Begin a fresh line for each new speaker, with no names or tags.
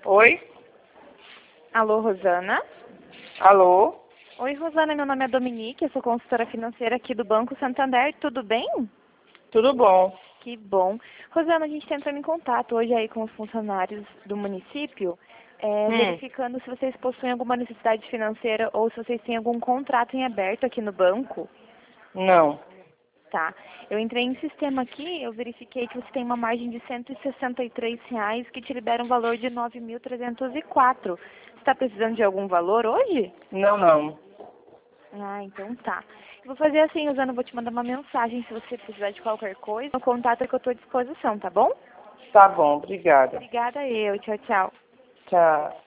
Oi?
Alô, Rosana?
Alô?
Oi, Rosana, meu nome é Dominique, eu sou consultora financeira aqui do Banco Santander, tudo bem?
Tudo bom?
Que bom. Rosana, a gente está entrando em contato hoje aí com os funcionários do município, verificando se vocês possuem alguma necessidade financeira ou se vocês têm algum contrato em aberto aqui no banco.
Não.
Tá. Eu entrei em sistema aqui, eu verifiquei que você tem uma margem de R$ 163 que te libera um valor de 9.304. Você está precisando de algum valor hoje?
Não.
Ah, então tá. Eu vou fazer assim, Rosana, eu vou te mandar uma mensagem se você precisar de qualquer coisa. O contato é que eu estou à disposição, tá bom?
Tá bom, obrigada.
Obrigada eu. Tchau, tchau.
Tchau.